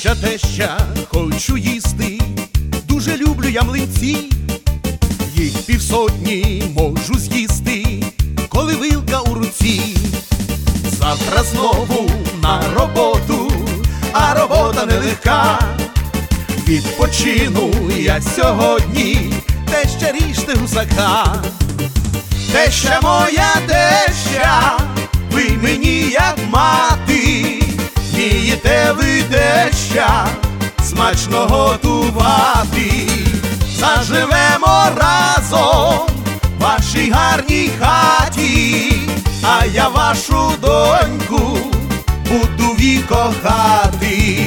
Теща, хочу їсти, дуже люблю я млинці. Їх півсотні можу з'їсти, коли вилка у руці. Завтра знову на роботу, а робота нелегка. Відпочину я сьогодні, теща, ріжте гусака. Теща моя, теща, ви мені як мати. Вмієте ви, теща, смачно готувати. Заживемо разом в вашій гарній хаті, а я вашу доньку буду вік кохати.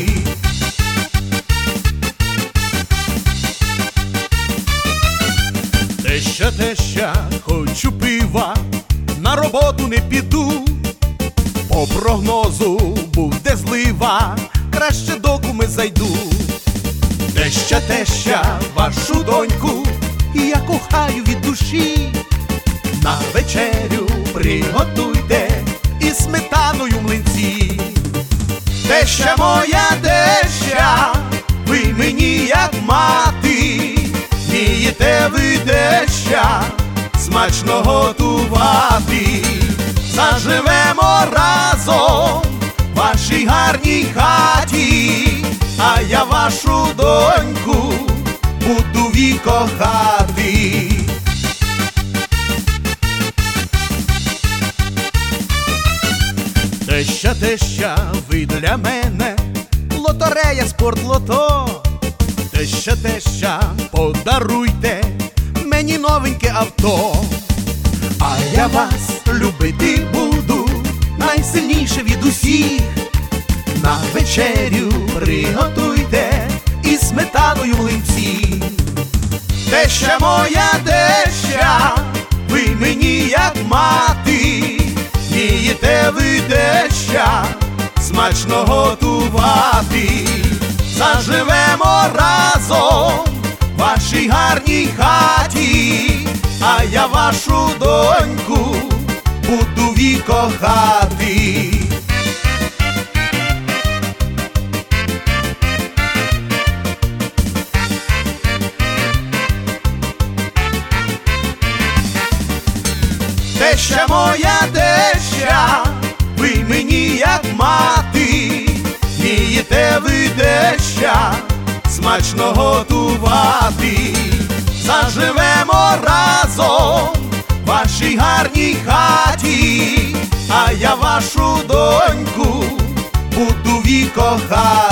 Теща, теща, хочу пива, на роботу не піду. По прогнозу буде злива, краще до куми зайду. Теща, теща, вашу доньку я кохаю від душі. На вечерю приготуйте із сметаною млинці. Теща моя, теща, ви мені як мати. Вмієте ви, теща, смачно готувати. Заживемо разом в вашій гарній хаті, а я вашу доньку буду вік кохати. Теща, теща, ви для мене лотерея, спортлото. Теща, теща, подаруйте мені новеньке авто. А я вас любити буду найсильніше від усіх. На вечерю приготуйте із сметаною млинці. Теща моя, теща, ви мені як мати. Вмієте ви, теща, смачно готувати. Заживемо разом в вашій гарній хаті, а я вашу доньку буду вік кохати. Теща моя, теща, ви мені як мати. Вмієте ви, теща, смачно готувати. Заживемо разом в вашій гарній хаті, а я вашу доньку буду вік кохати.